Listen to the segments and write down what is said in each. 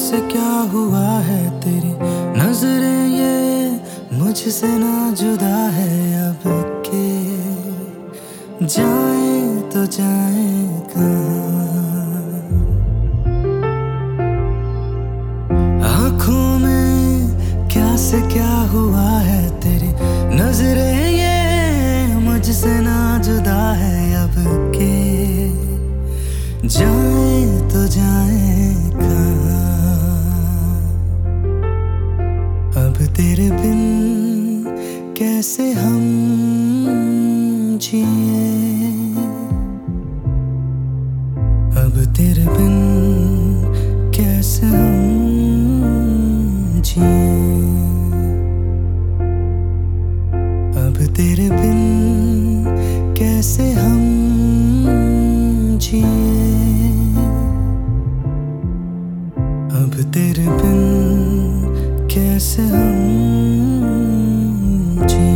कैसे क्या हुआ है तेरी नजरें ये मुझसे ना जुदा है अब के जाए तो जाए कहाँ। आँखों में क्या से क्या हुआ है तेरी नजरें ये मुझसे ना जुदा है अब के जाए तो जाए कहाँ। अब तेरे बिन कैसे हम जिए, अब तेरे बिन कैसे हम जिए, अब तेरे बिन कैसे हम जिए, अब तेरे बिन कैसे हम जिए।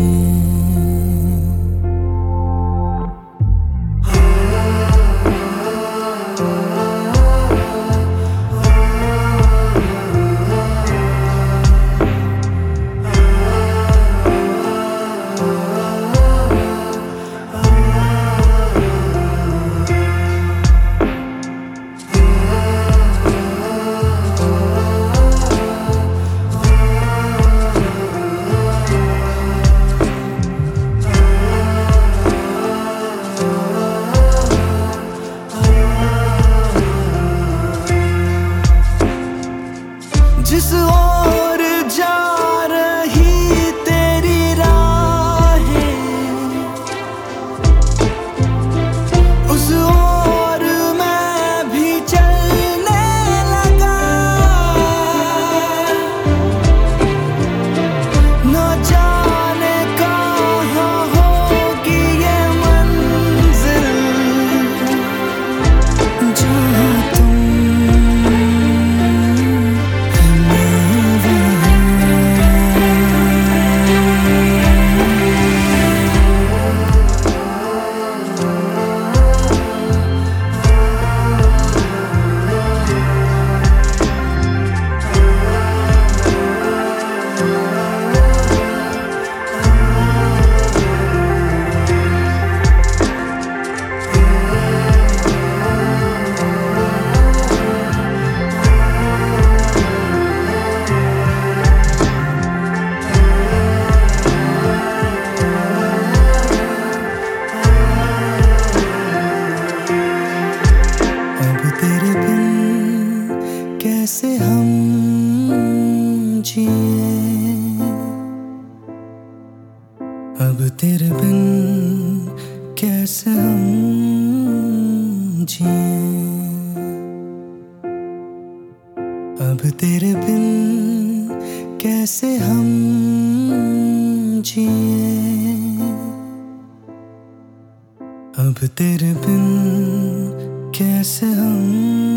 जिस ओर जा रही तेरी राहें उस ओर मैं भी चलने लगा, न जाने कहाँ होगी ये मंजिल जहाँ तुम कैसे हम जिए, अब तेरे बिन कैसे हम जिए, अब तेरे बिन कैसे हम जिए, अब तेरे बिन कैसे हम